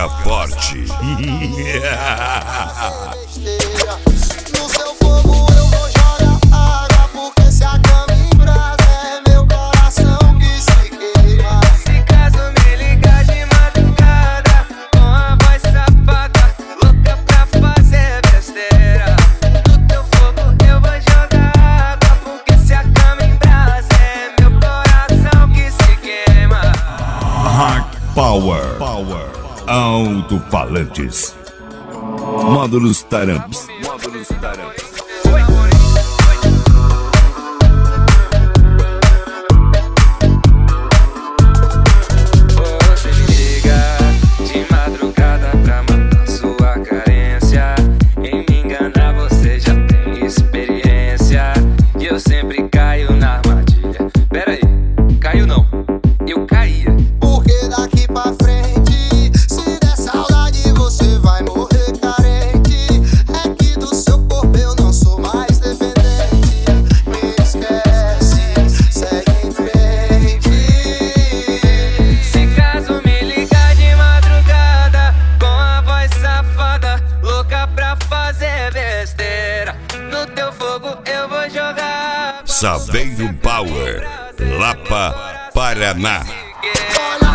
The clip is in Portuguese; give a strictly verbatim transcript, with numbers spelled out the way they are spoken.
Pega forte. No seu fogo eu vou jogar água, porque se a cama em brasa é meu coração que se queima. Se caso me ligar de madrugada, com a voz safada, louca pra fazer besteira, no teu fogo eu vou jogar água, porque se a cama em brasa é meu coração que se queima. Hard Power. Power. Alto-falantes. Módulos Taramps. Módulos Taramps. Você me liga de madrugada pra matar sua carência. Em me enganar você já tem experiência, e eu sempre caio na armadilha. Pera aí, caiu não, eu caía. Porque daqui pra frente, se der saudade você vai morrer carente. É que do seu corpo eu não sou mais dependente. Me esquece, segue em frente. Se caso me ligar de madrugada, com a voz safada, louca pra fazer besteira, no teu fogo eu vou jogar. Saveiro Power. Lapa, Paraná. Olha